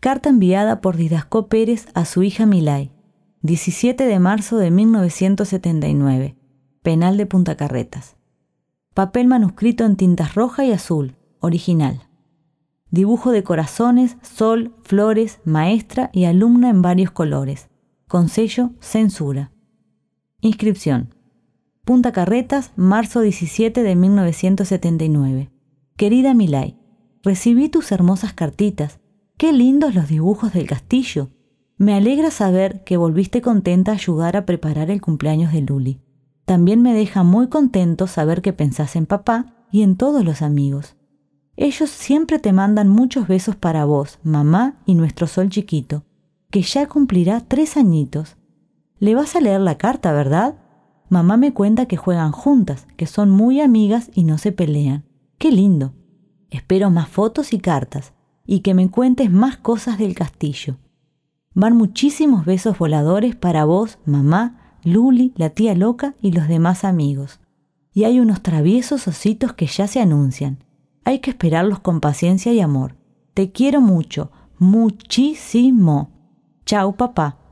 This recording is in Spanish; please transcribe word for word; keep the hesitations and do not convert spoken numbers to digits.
Carta enviada por Didasco Pérez a su hija Milay. diecisiete de marzo de mil novecientos setenta y nueve. Penal de Punta Carretas. Papel manuscrito en tintas roja y azul, original. Dibujo de corazones, sol, flores, maestra y alumna en varios colores. Con sello censura. Inscripción. Punta Carretas, marzo diecisiete de mil novecientos setenta y nueve. Querida Milay, recibí tus hermosas cartitas. Qué lindos los dibujos del castillo. Me alegra saber que volviste contenta a ayudar a preparar el cumpleaños de Luli. También me deja muy contento saber que pensás en papá y en todos los amigos. Ellos siempre te mandan muchos besos para vos, mamá y nuestro Sol chiquito, que ya cumplirá tres añitos. Le vas a leer la carta, ¿verdad? Mamá me cuenta que juegan juntas, que son muy amigas y no se pelean. ¡Qué lindo! Espero más fotos y cartas, y que me cuentes más cosas del castillo. Van muchísimos besos voladores para vos, mamá, Luli, la tía loca y los demás amigos. Y hay unos traviesos ositos que ya se anuncian. Hay que esperarlos con paciencia y amor. Te quiero mucho, muchísimo. Chau, papá.